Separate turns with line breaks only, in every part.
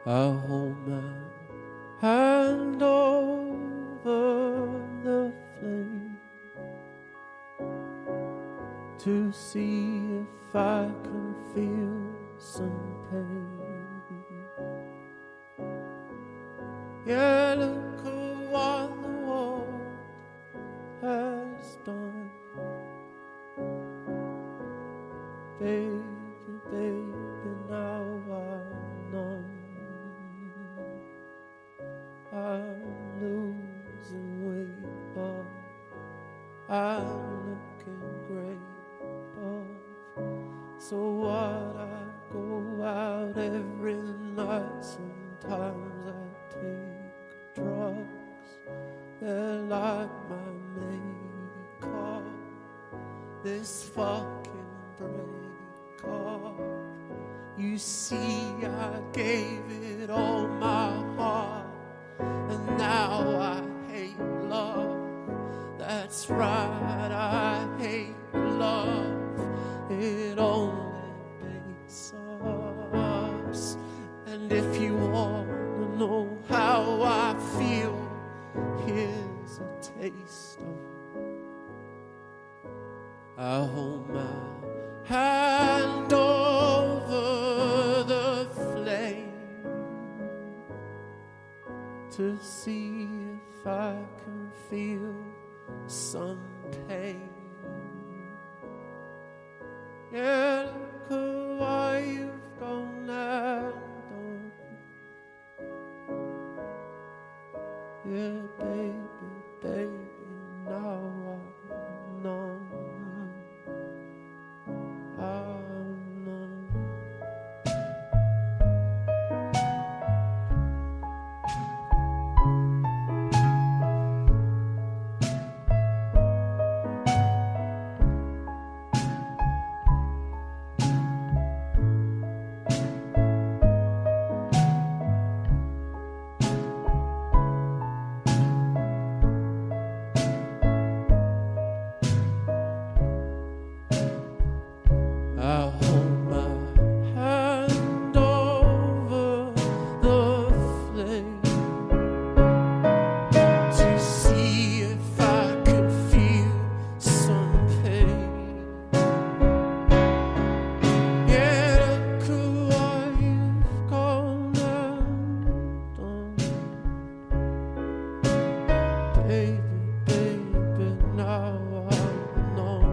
I'll hold my hand over the flame to see if I can feel some pain. Yeah, look at what the world has done. Baby, baby, now I'm numb. I'm losing weight, but I'm looking great. But so what? I go out every night. Sometimes I take drugs. They're like my makeup. This fucking breakup. You see, I gave it all my heart, and now I hate love. That's right, I hate love. It only makes us. And if you want to know how I feel, here's a taste of it. I hold my hand over the flame to see if I can feel some pain. Yeah, look at what you've gone and done. Yeah, baby, baby, now I'm numb. I'm numb. I'll hold my hand over the flame to see if I can feel some pain. Yeah, look at what you've gone and done. Baby, baby, now I'm numb.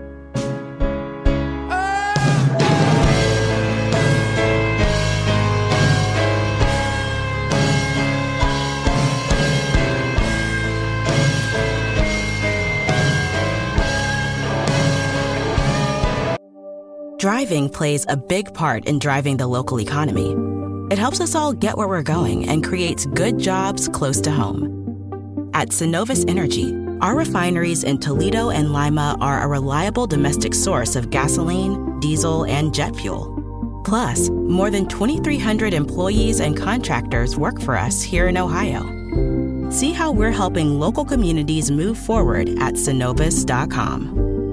Driving plays a big part in driving the local economy. It helps us all get where we're going and creates good jobs close to home. At Synovus Energy, our refineries in Toledo and Lima are a reliable domestic source of gasoline, diesel, and jet fuel. Plus, more than 2,300 employees and contractors work for us here in Ohio. See how we're helping local communities move forward at Synovus.com.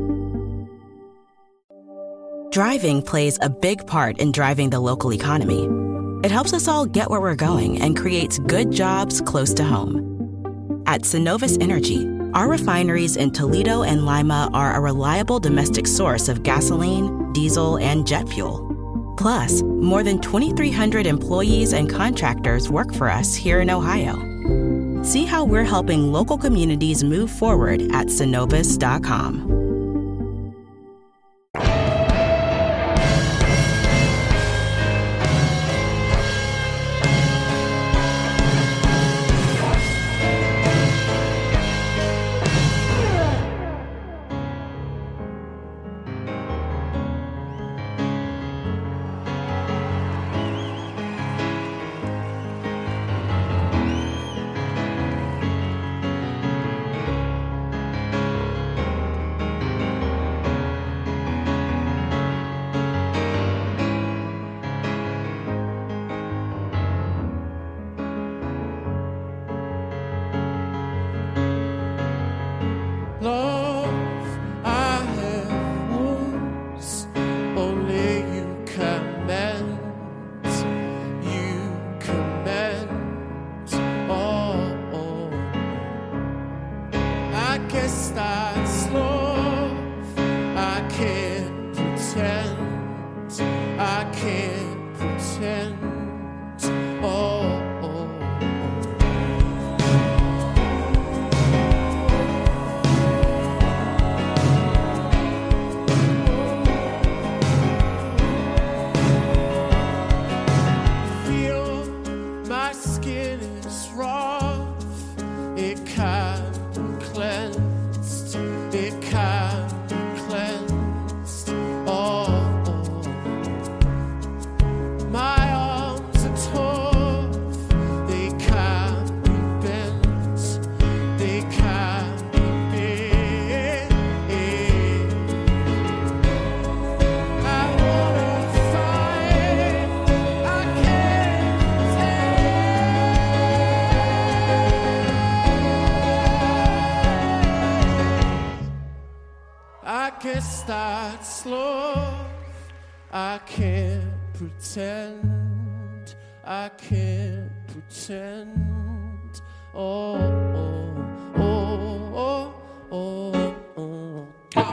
Driving plays a big part in driving the local economy. It helps us all get where we're going and creates good jobs close to home. At Synovus Energy, our refineries in Toledo and Lima are a reliable domestic source of gasoline, diesel, and jet fuel. Plus, more than 2,300 employees and contractors work for us here in Ohio. See how we're helping local communities move forward at Synovus.com.
pretend. Oh, oh, oh. Feel my skin is rough. It can be cleansed. It can be cleansed. Oh. My arms are tough, they can't be bent, they can't be bent. I wanna fight, I can't tell. I can start slow, I can't pretend, I can't pretend. Oh, oh, oh, oh, oh, oh.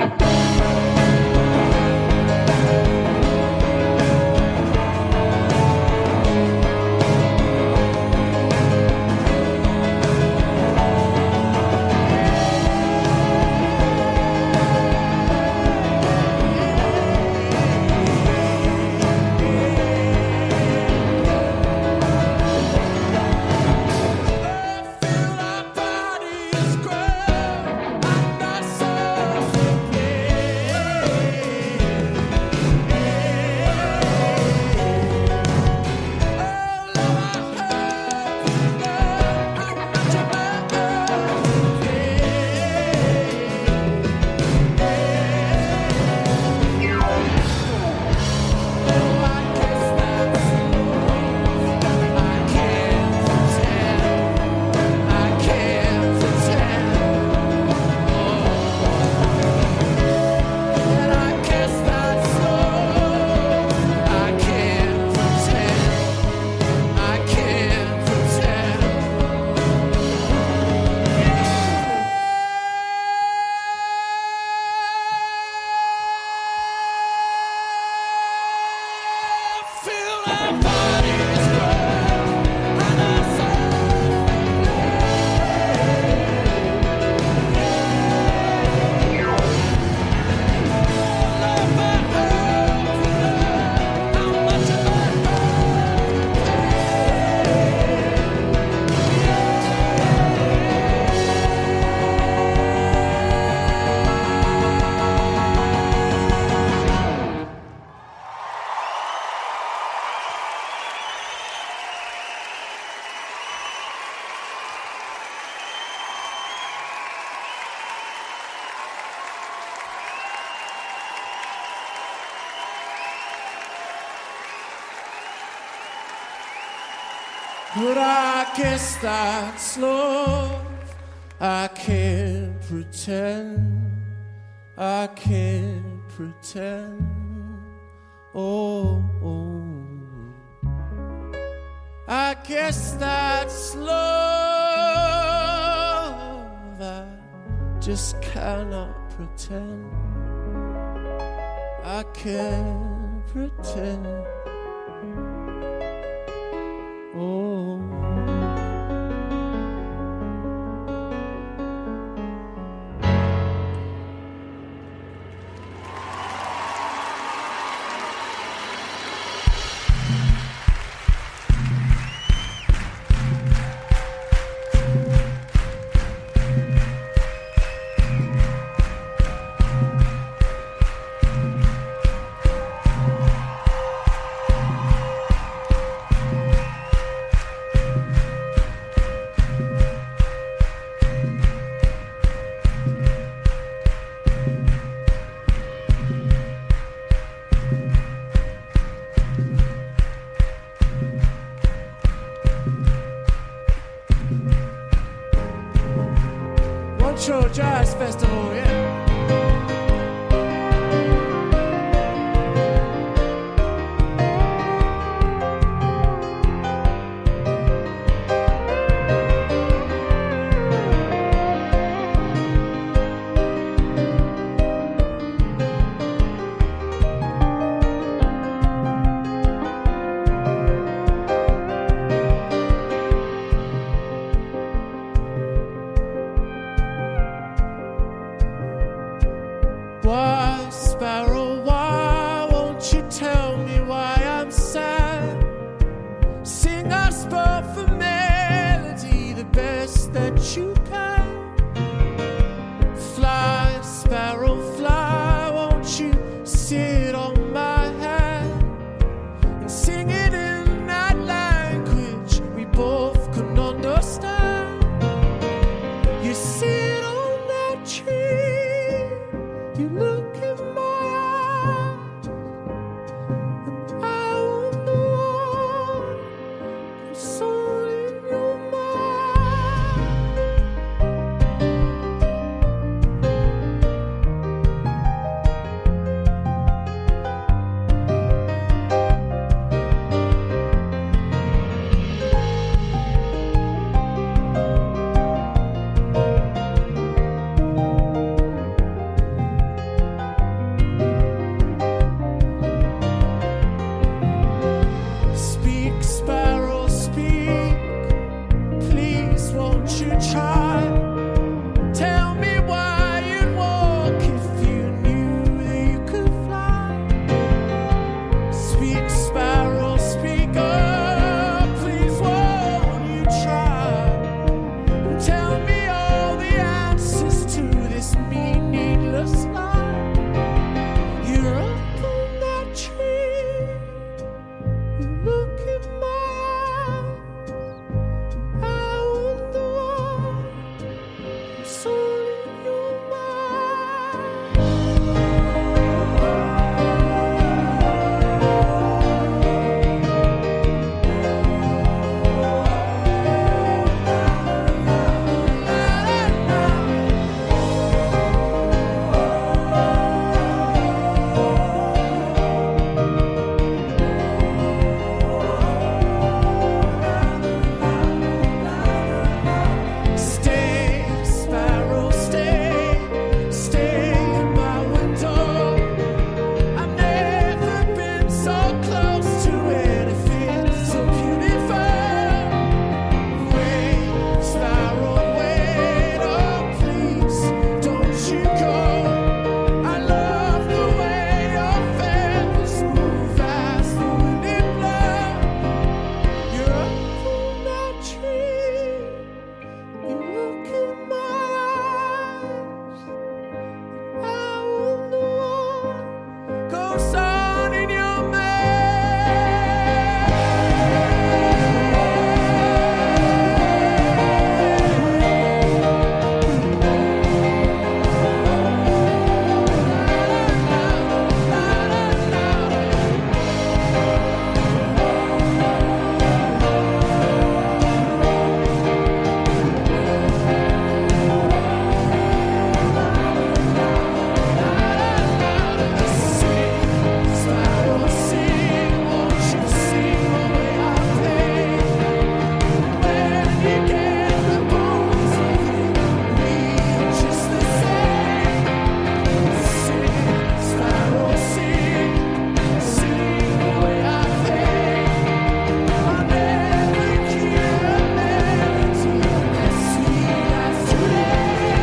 But I can't start slow, I can't pretend, I can't pretend. Oh, oh. I can't start slow, I just cannot pretend, I can't pretend. Oh. Montreux Jazz Festival, yeah. sing us both a melody, the best that you can. Fly, sparrow, fly, won't you sit on my hand and sing it in that language we both can understand. You sit on that tree, you look in my eyes, and I wonder what goes on in your Speak, sparrow, speak. Please, won't you try? Tell me why you'd walk if you knew that you could fly. Speak, sparrow, speak. Oh, please, won't you try? Tell me all the answers to this meaningless life. You're up on that tree. You look in my eyes, I wonder what's on in your Stay, sparrow, stay, stay in my window. I've never been so close to anything so beautiful. Wait, sparrow, wait, oh please, don't you go. I love the way your feathers move as the wind blows. You're up on that tree. You look in my eyes, I wonder what goes on in your mind. Sing, sparrow, sing, won't you sing the way I play? When you get the bones of me, just the same. Sing, sparrow, sing, sing the way I play. I'll never hear a melody as sweet as today.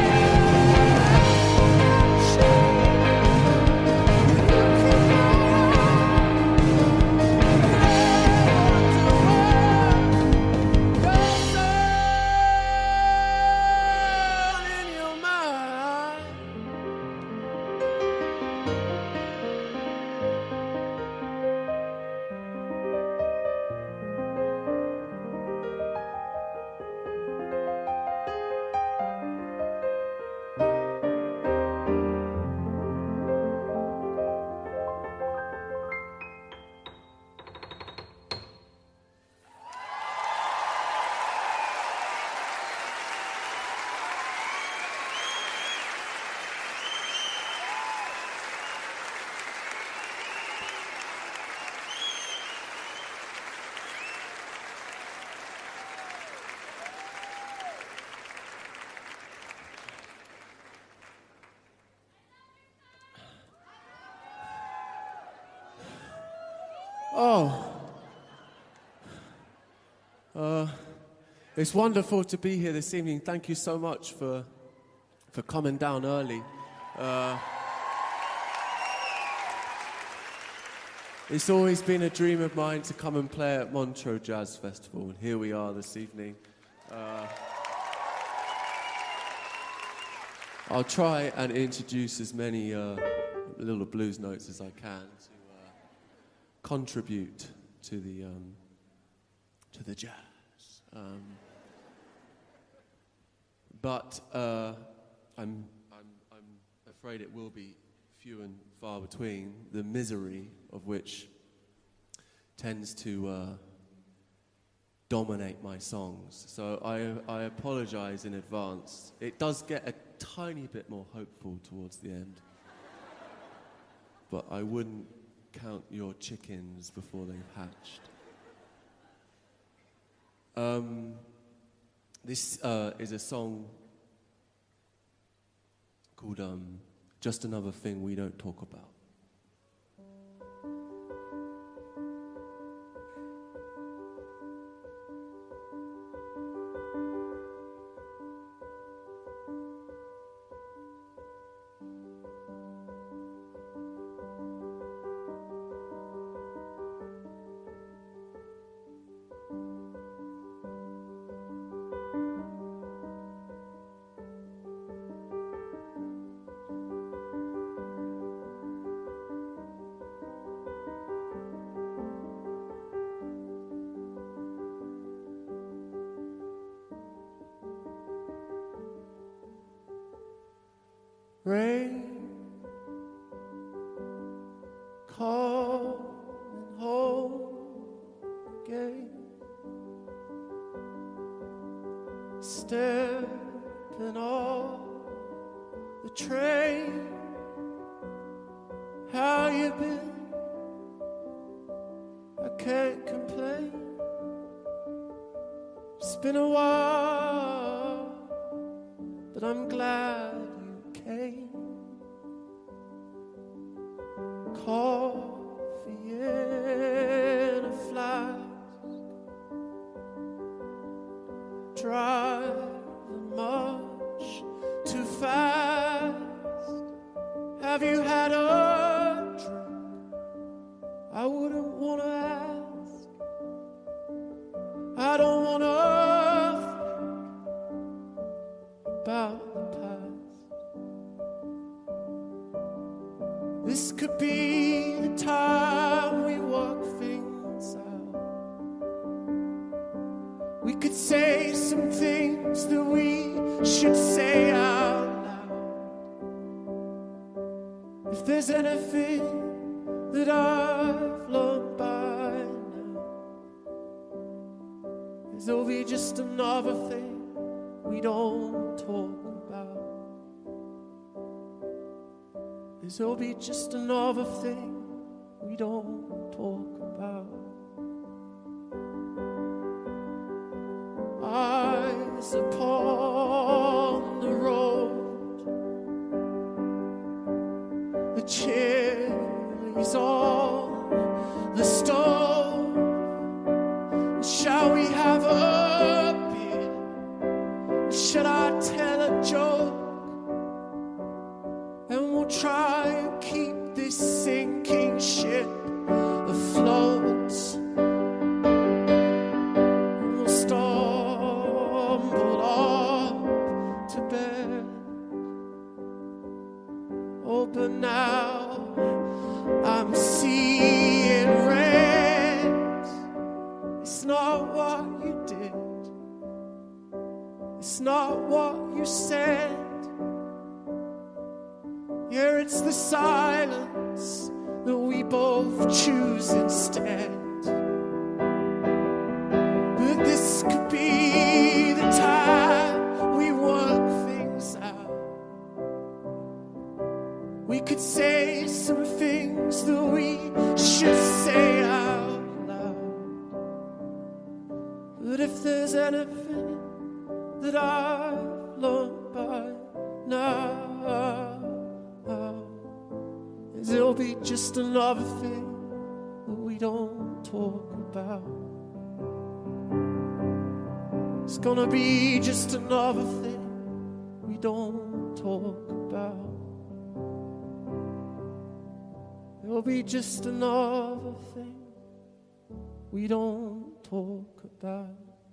It's wonderful to be here this evening. Thank you so much for coming down early. It's always been a dream of mine to come and play at Montreux Jazz Festival, and here we are this evening. I'll try and introduce as many little blues notes as I can to contribute to the jazz. But I'm afraid it will be few and far between, the misery of which tends to dominate my songs. So I apologize in advance. It does get a tiny bit more hopeful towards the end. But I wouldn't count your chickens before they've hatched. This is a song called Just Another Thing We Don't Talk About. Rain coming home again, stepping off the train. How you been? I can't complain. It's been a while, but I'm glad you came. Coffee in a flask, driving much too fast. Have you had a drink? I wouldn't want to ask. I don't want to think about the past. This could be the time we work things out. We could say some things that we should say out loud. If there's anything that I've learned by now, there'll be just another thing we don't talk about. There'll be just another thing we don't talk about. Eyes upon the road, the chilies on the stove. Shall we have a beer? Should I tell a joke? And we'll try and keep this sinking ship afloat. And we'll stumble up to bed. Oh, but now I'm seeing red. It's not what you did. It's not what you said. Yeah, it's the silence that we both choose instead. But this could be the time we work things out. We could say some things that we should say out loud. But if there's anything that I've learned by now, there'll be just another thing that we don't talk about. It's gonna be just another thing we don't talk about. It'll be just another thing we don't talk about.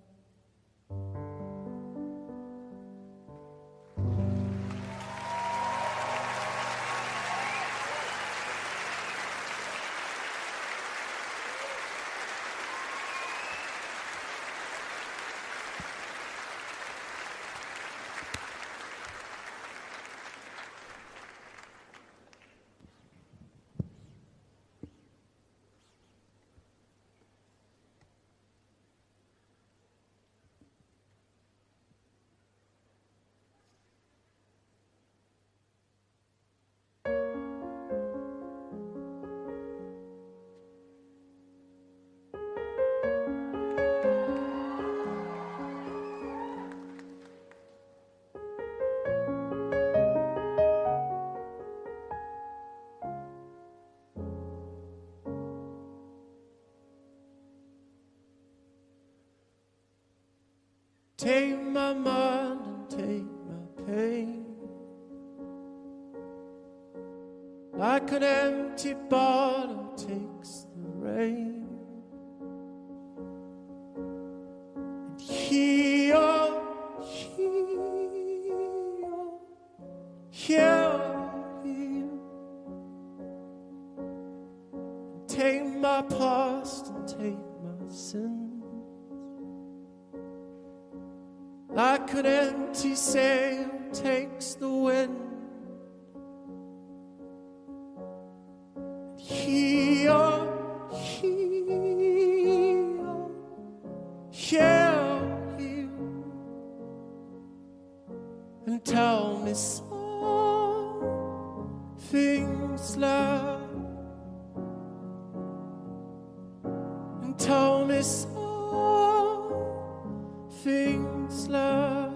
Take my mind and take my pain, like an empty bottle takes the rain, and heal, heal, heal, heal. And take my past and take my sin, like an empty sail takes the wind. Heal, heal, heal, heal, and tell me something's love, and tell me something's lost.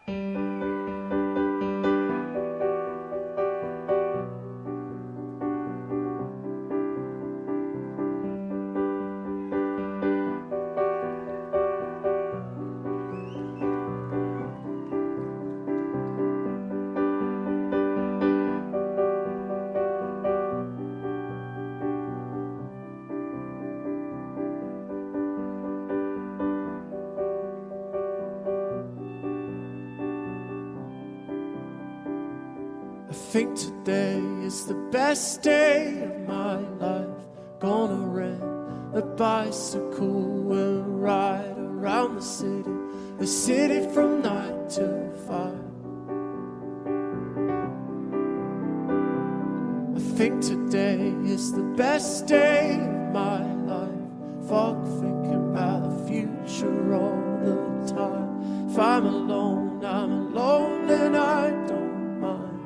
I think today is the best day of my life. Gonna rent a bicycle and ride around the city from 9 to 5. I think today is the best day of my life. Fuck thinking about the future all the time. If I'm alone and I don't mind.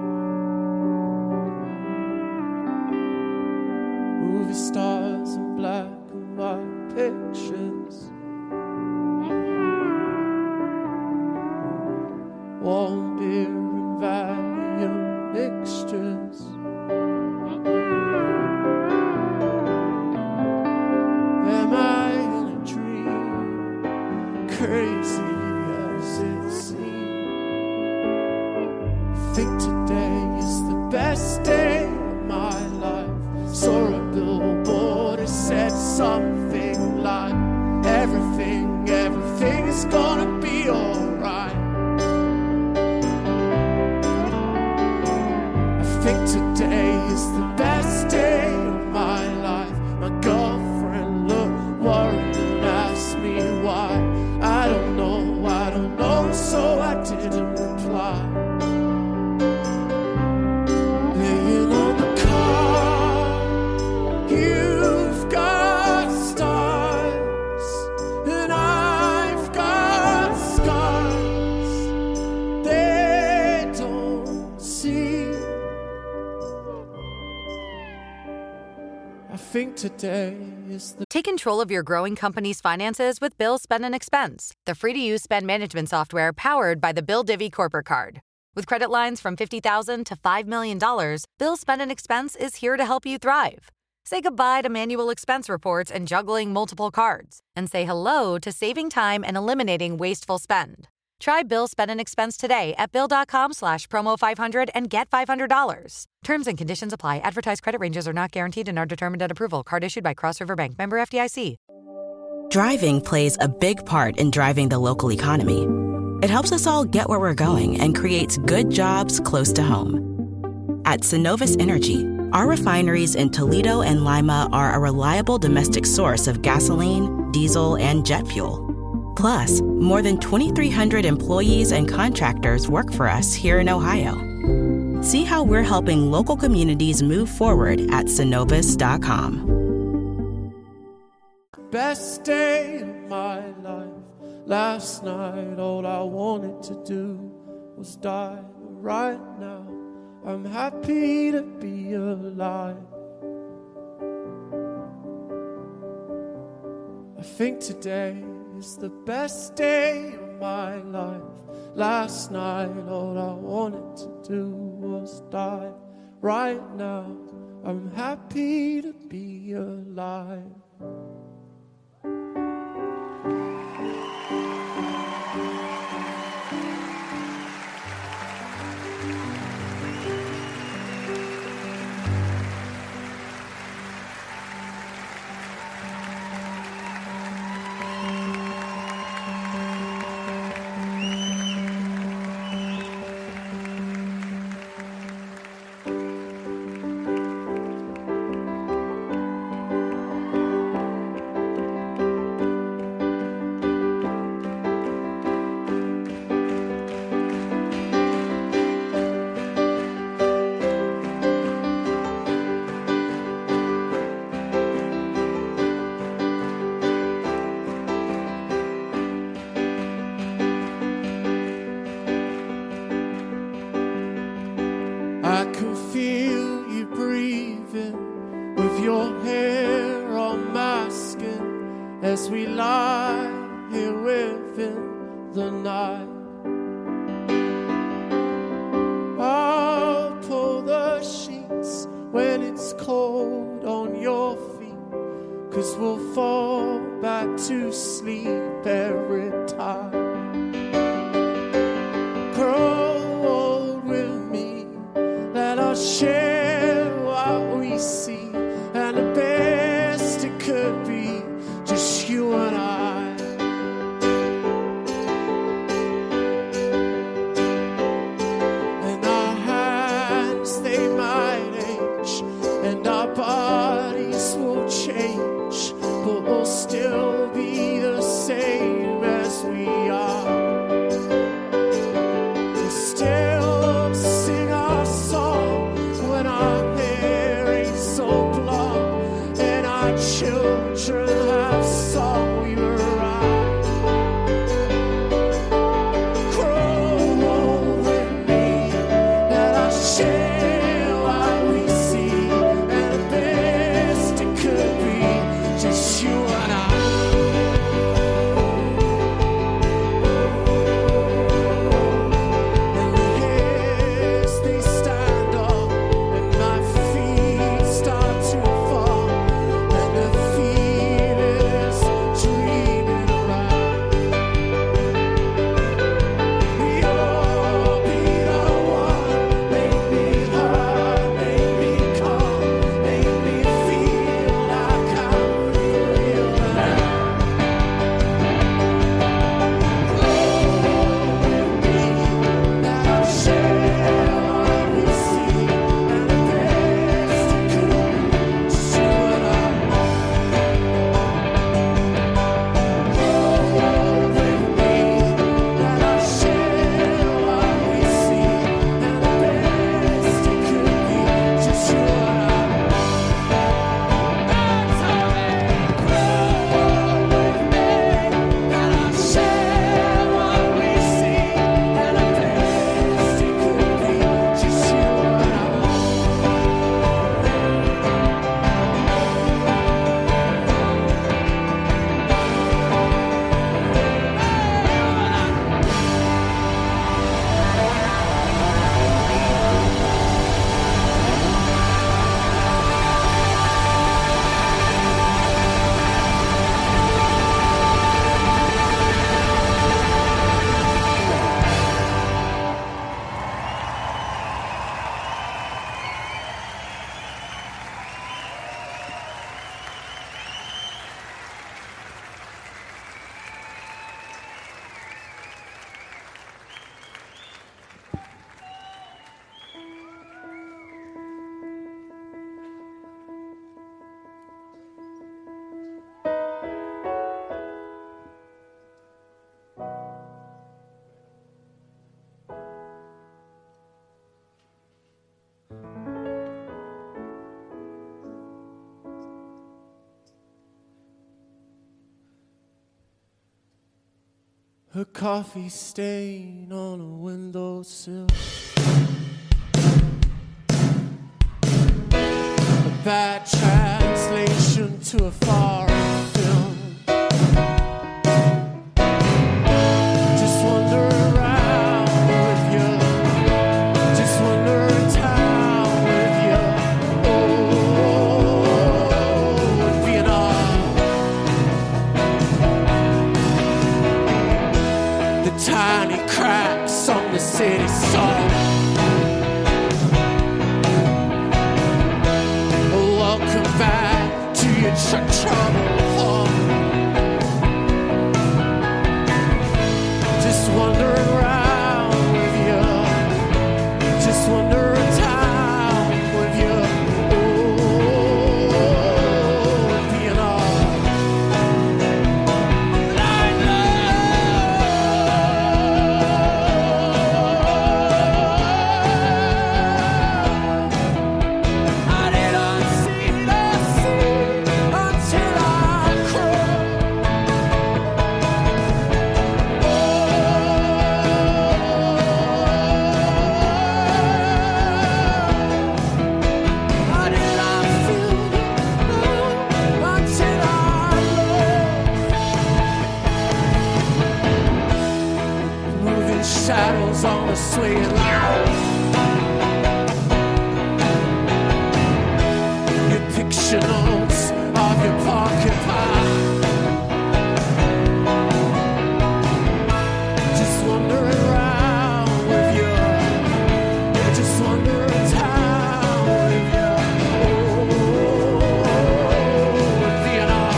Movie stars and black and white pictures, warm beer and Valium mixtures. Am I in a dream, crazy as it seems? I think today is the best day of my life. Saw a billboard, it said something like everything is gonna be alright. I think today is the best day of my life. My girlfriend looked worried and asked me why. I don't know, so I didn't reply. Laying on the car, you've got stars, and I've got scars. They don't see. I think today is the
Take control of your growing company's finances with Bill Spend and Expense, the free-to-use spend management software powered by the Bill Divvy Corporate Card. With credit lines from $50,000 to $5 million, Bill Spend and Expense is here to help you thrive. Say goodbye to manual expense reports and juggling multiple cards, and say hello to saving time and eliminating wasteful spend. Try Bill Spend and Expense today at Bill.com/promo500 and get $500. Terms and conditions apply. Advertised credit ranges are not guaranteed and are determined at approval. Card issued by Cross River Bank. Member FDIC.
Driving plays a big part in driving the local economy. It helps us all get where we're going and creates good jobs close to home. At Synovus Energy, our refineries in Toledo and Lima are a reliable domestic source of gasoline, diesel, and jet fuel. Plus, more than 2,300 employees and contractors work for us here in Ohio. See how we're helping local communities move forward at Synovus.com.
best day of my life. Last night, all I wanted to do was die. But right now, I'm happy to be alive. I think today is the best day of my life. Last night, all I wanted to do was die. Right now, I'm happy to be alive. I can feel you breathing with your hair on my skin as we lie here within the night. when it's cold on your feet, 'cause we'll fall back to sleep every time. Grow old with me, let us share what we see, and the best it could be, just you and I. Bodies will change, but we'll still be the same as we are. We'll still sing our song when our hair ain't so blonde, and our children have song we were right. Grow old with me, let us share what we see, just you and I. And the hairs, they stand up, and my feet start to fall, and the feelings dreaming around. You'll be the one, make me hurt, make me calm, make me feel like I'm real now. Grow with me, let us share what we see, and the best it could be, just you and I. Grow with me, let us share what we see, and the best it could be, just you and I. A coffee stain on a windowsill, a bad translation to a foreign film. Just wander around with you, just wander in town with you. Oh, in Vietnam. The tiny cracks on the city song. Welcome back to your troubled home. Just wandering around with you, just wandering town with you. Oh, Vietnam. Shadows on the swinging line. originals of your pocket pie. Just wandering around with you. Yeah, just wandering town with you. With Vietnam.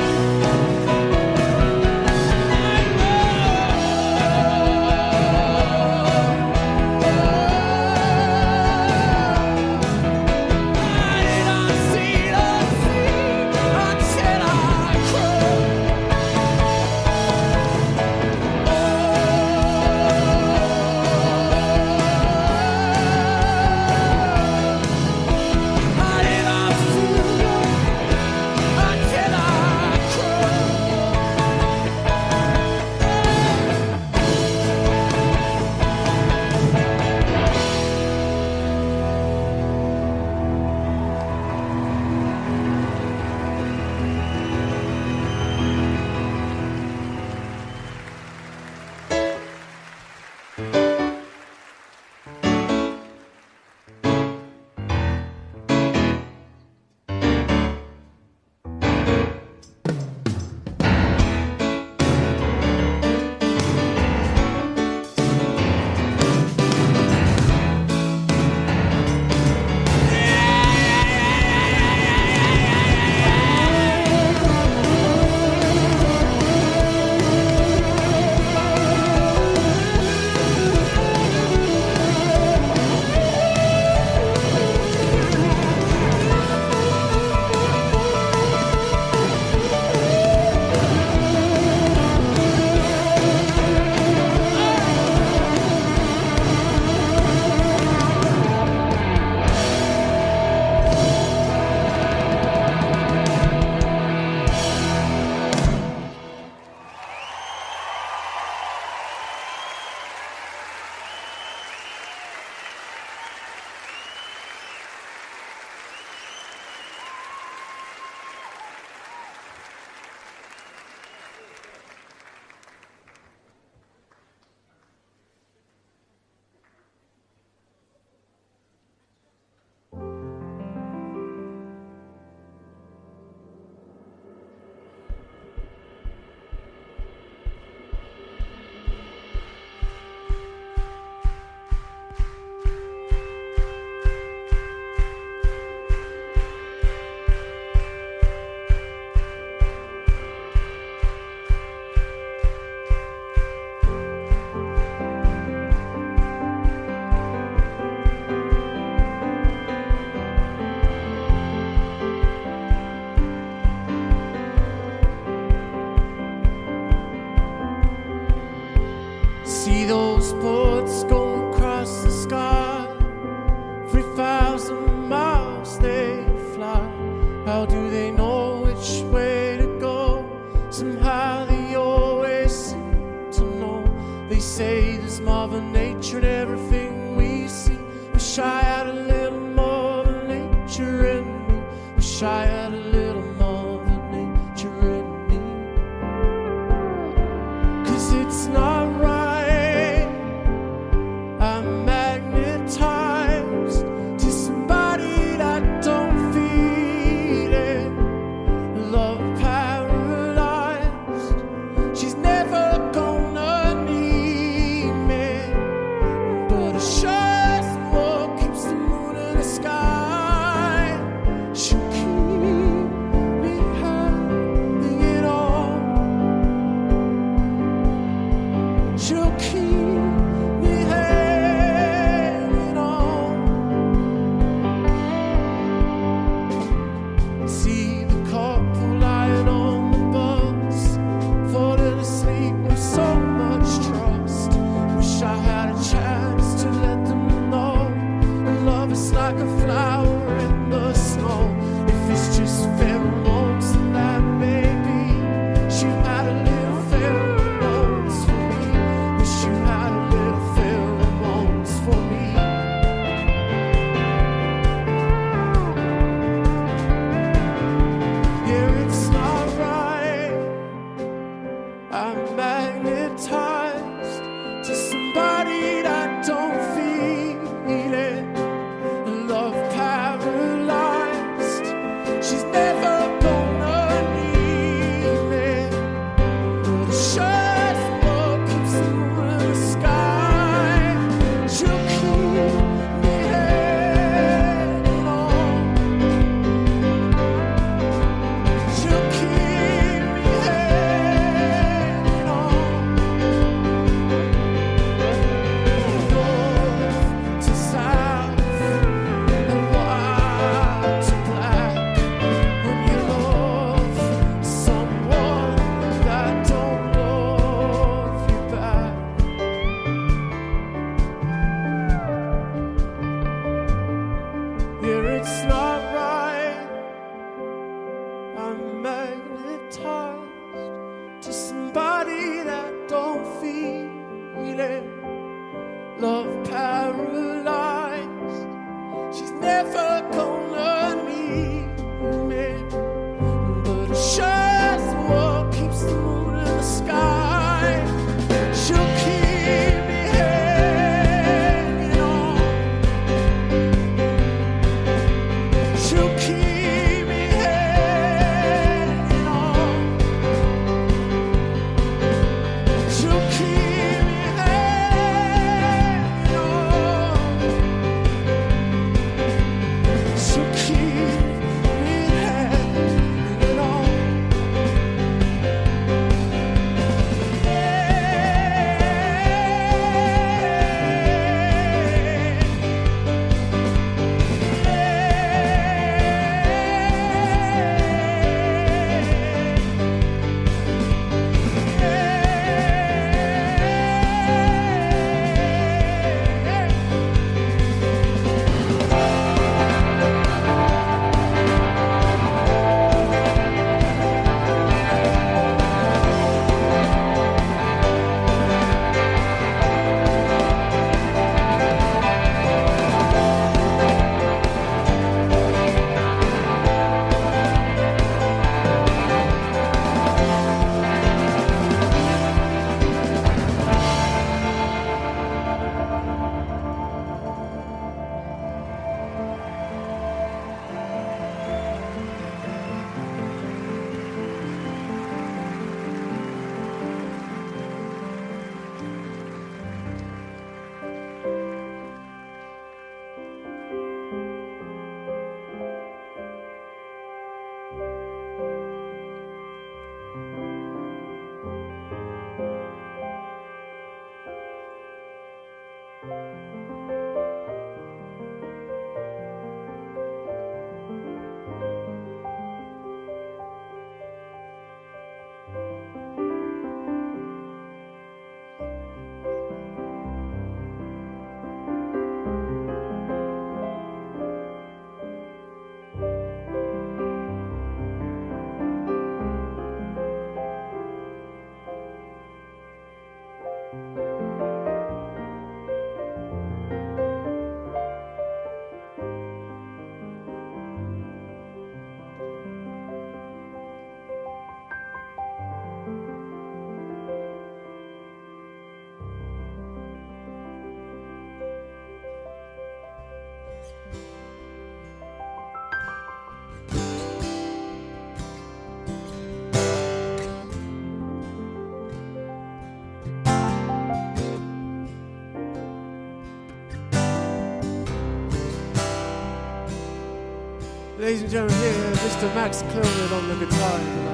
See those boats going across the sky, 3,000 miles they fly. How do they know which way to go? Somehow they always seem to know. They say there's Mother Nature in everything we see. Wish I had a little Mother Nature in me. Wish I had a little Mother Nature in me. 'Cause it's not right. I'm magnetized to somebody that don't feel it. Love paralyzed. She's never gonna need me. But it sure as what keeps the moon love paralyzed. She's never gonna need me, but it shares what keeps the moon in the sky. She'll keep me hanging on. She'll keep me hanging on. She'll keep me hanging on. She'll keep me hanging on. Ladies and gentlemen, here, Mr. Max Clonard on the guitar tonight.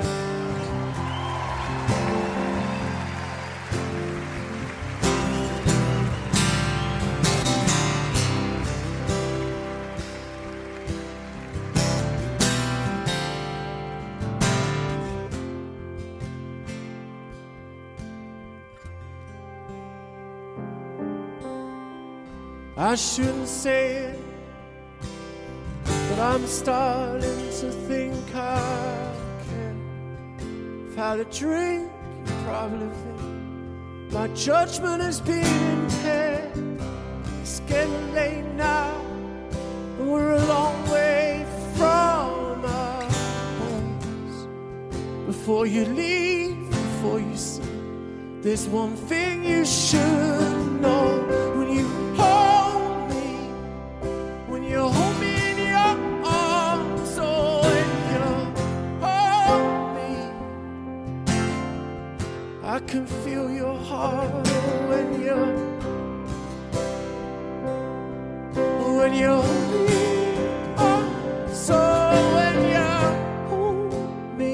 I shouldn't say it, but I'm starting to think I can. I've had a drink, you probably think my judgment has been impaired. It's getting late now, and we're a long way from our homes. Before you leave, before you sleep, there's one thing you should know. When you hold me, when you hold me in your arms, oh, when you hold me, I can feel your heart. Oh, when you hold me, oh, so when you hold me,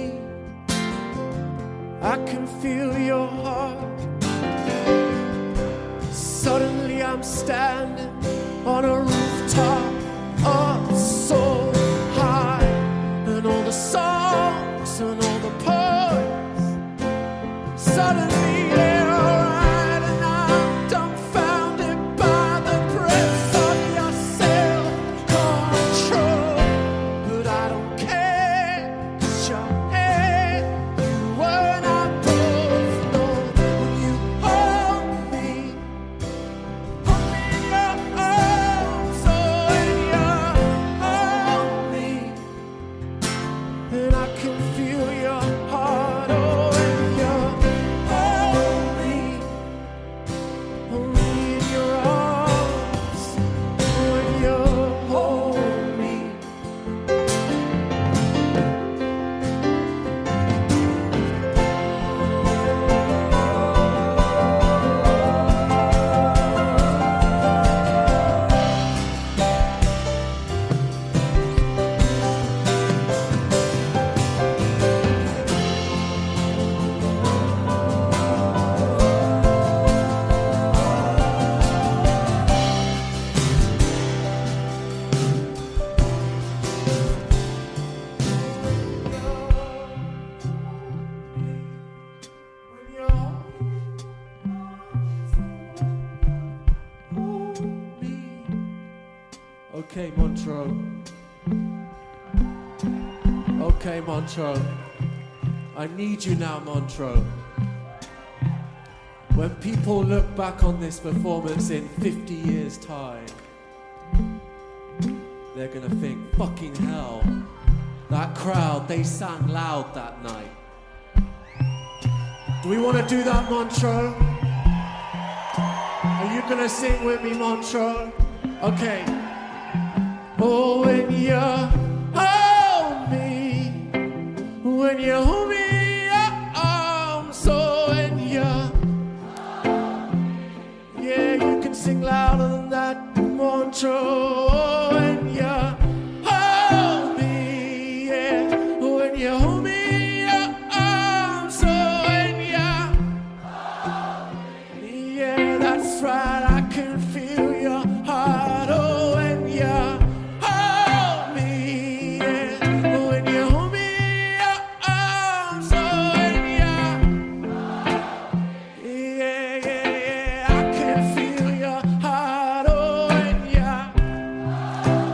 I can feel your heart. Suddenly I'm standing on a rooftop up so high, and all the songs and all the poems suddenly they're alright, and I'm dumbfounded by the breath of your self-control. But I don't care, 'cause your head, you and I both know when you hold me, oh, Okay, Montreux. Okay, Montreux. I need you now, Montreux. When people look back on this performance in 50 years' time, they're gonna think, fucking hell, that crowd, they sang loud that night. Do we want to do that, Montreux? Are you gonna sing with me, Montreux? Okay. Oh, when you hold me, when you hold me in your arms, so when you, yeah, you can sing louder than that, Montreux. Oh, when you hold me, yeah, when you hold me in your arms, so when you, yeah, that's right, I can feel your heart. Oh, when you hold me, yeah, when you hold me in your arms, oh, when you, yeah, yeah, yeah, I can feel your heart. Oh, when you,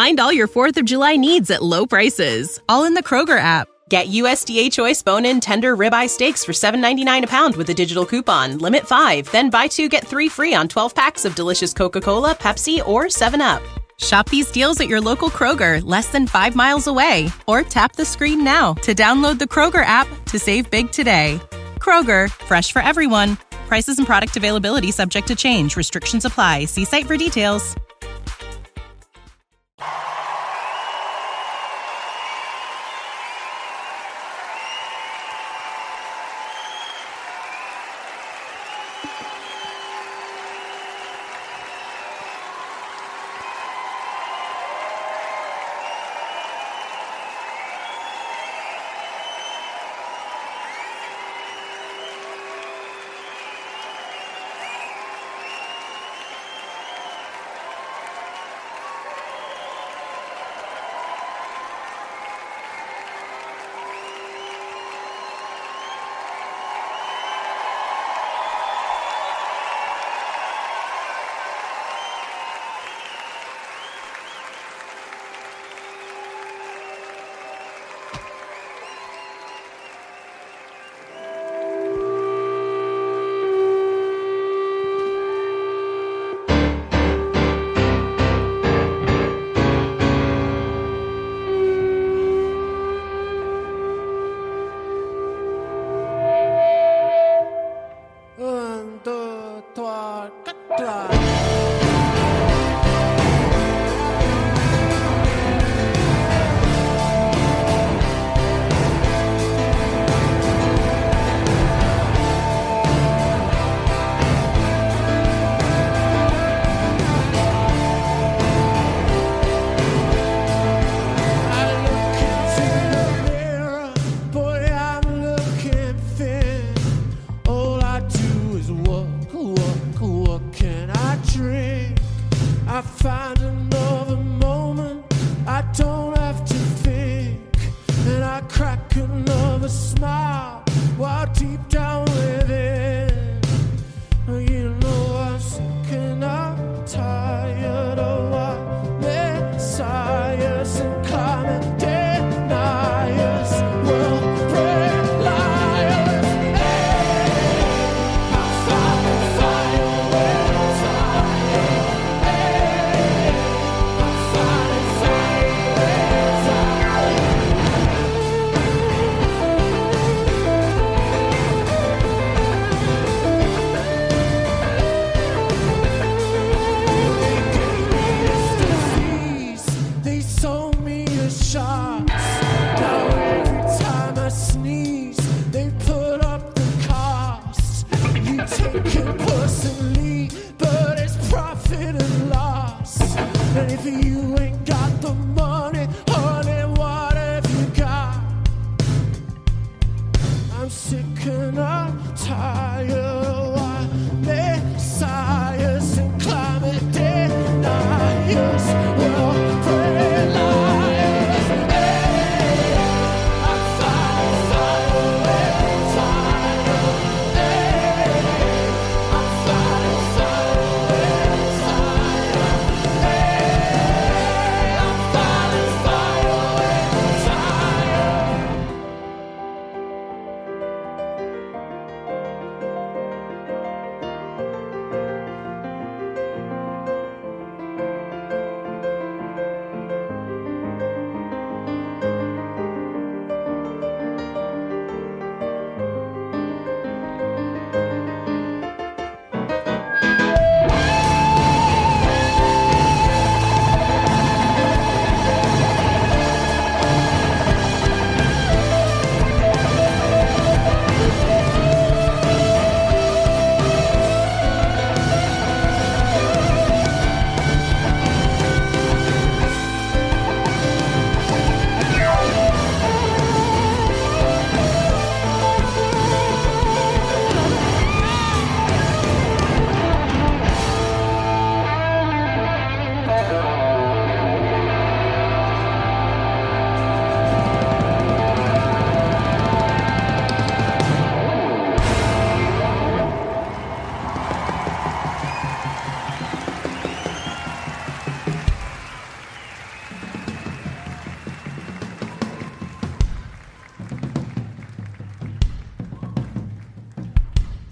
Find all your 4th of July needs at low prices, all in the Kroger app. Get USDA Choice bone-in tender ribeye steaks for $7.99 a pound with a digital coupon. Limit 5. Then buy 2, get 3 free on 12 packs of delicious Coca-Cola, Pepsi, or 7-Up. Shop these deals at your local Kroger, less than 5 miles away. Or tap the screen now to download the Kroger app to save big today. Kroger, fresh for everyone. Prices and product availability subject to change. Restrictions apply. See site for details.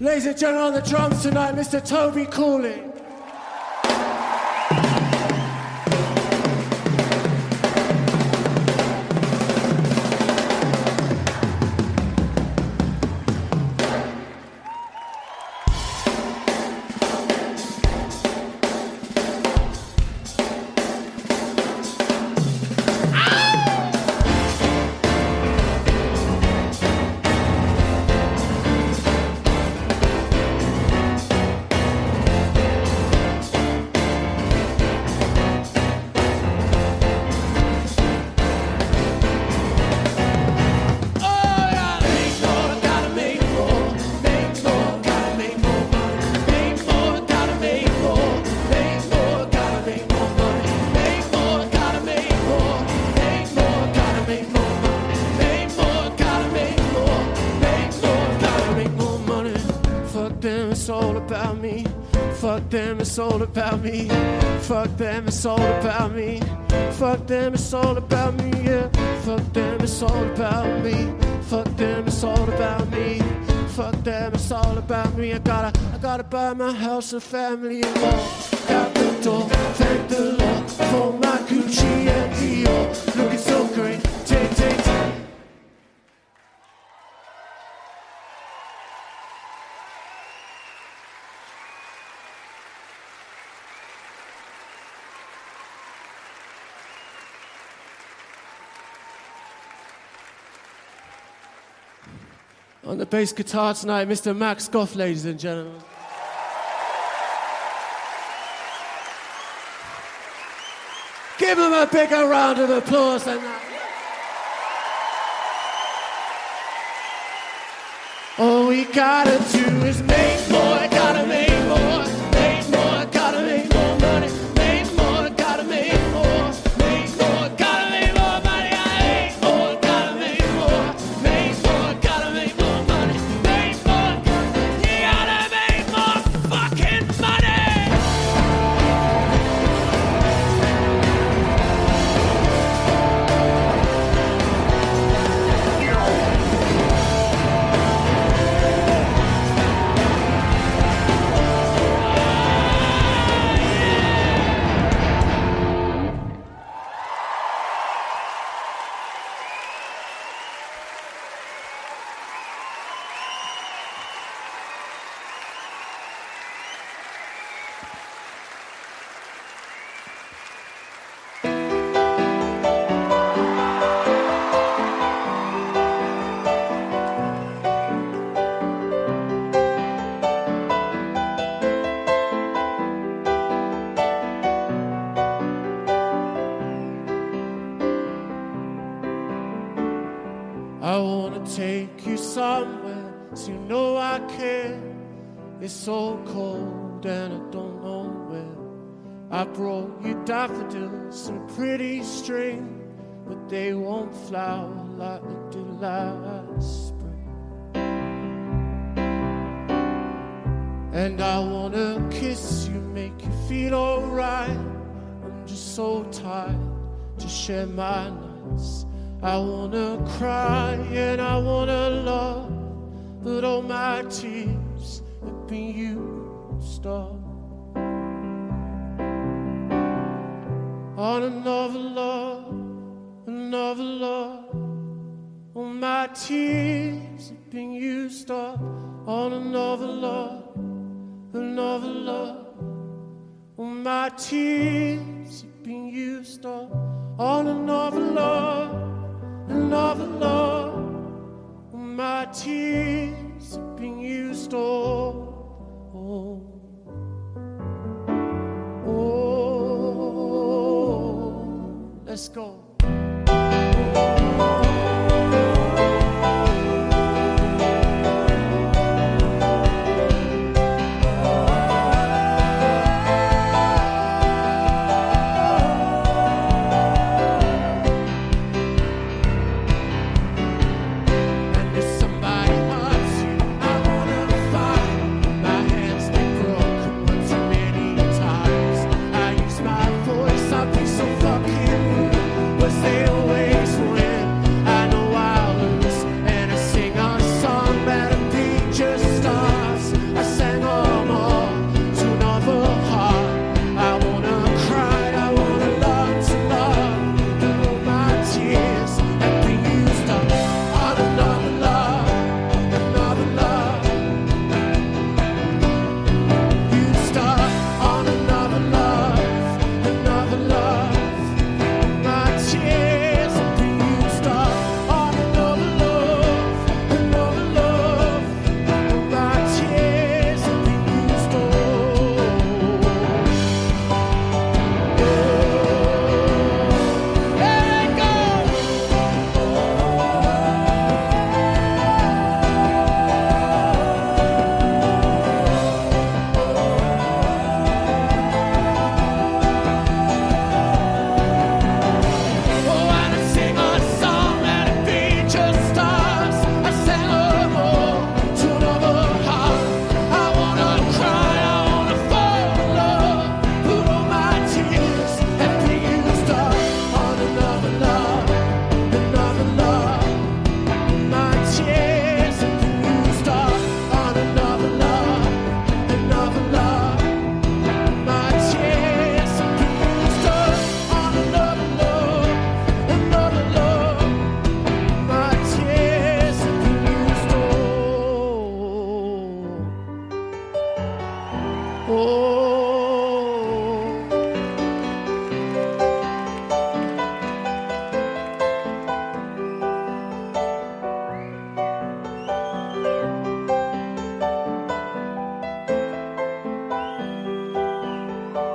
Ladies and gentlemen, on the drums tonight, Mr. Toby Cooley. Fuck them, it's all about me. Fuck them, it's all about me. Fuck them, it's all about me, yeah. Fuck them, it's all about me. Fuck them, it's all about me. Fuck them, it's all about me. I gotta buy my house and family and walk out the door. Thank the Lord for my Gucci and Dior. Looking so great, take. On the bass guitar tonight, Mr. Max Goff, ladies and gentlemen. Give him a bigger round of applause than that. All we gotta do is make more, gotta make more, make more, gotta make more money, make more, gotta make more, make more, gotta make more money, I make more, gotta make more, make more, gotta make more money, make more, you gotta make more fucking money. I wanna take you somewhere, so you know I care. It's so cold and I don't know where. I brought you daffodils and pretty string, but they won't flower like they did last spring. And I wanna kiss you, make you feel alright. I'm just so tired to share my nights. I wanna cry and I wanna love, but all my tears have been used up on another love, another love. All my tears have been used up on another love, another love. All my tears have been used up on another love, another love. All my tears have been used all. Let's go.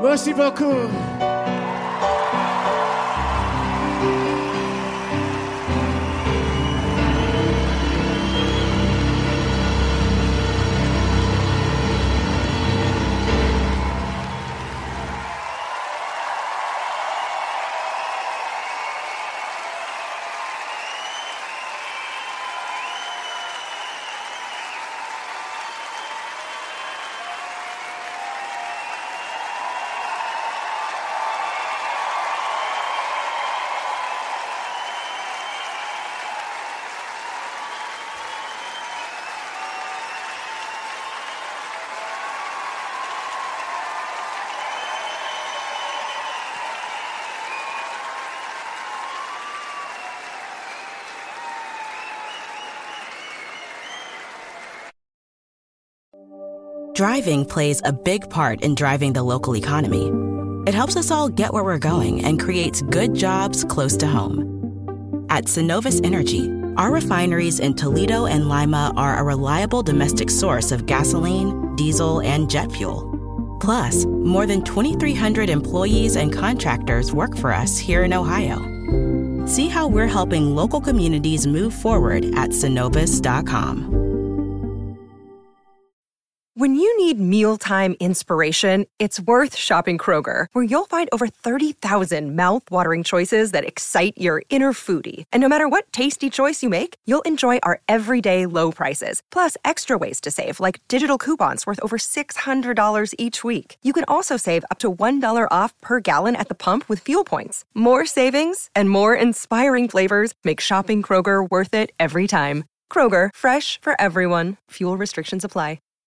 Merci beaucoup.
Driving plays a big part in driving the local economy. It helps us all get where we're going and creates good jobs close to home. At Synovus Energy, our refineries in Toledo and Lima are a reliable domestic source of gasoline, diesel, and jet fuel. Plus, more than 2,300 employees and contractors work for us here in Ohio. See how we're helping local communities move forward at Synovus.com.
When you need mealtime inspiration, it's worth shopping Kroger, where you'll find over 30,000 mouth-watering choices that excite your inner foodie. And no matter what tasty choice you make, you'll enjoy our everyday low prices, plus extra ways to save, like digital coupons worth over $600 each week. You can also save up to $1 off per gallon at the pump with fuel points. More savings and more inspiring flavors make shopping Kroger worth it every time. Kroger, fresh for everyone. Fuel restrictions apply.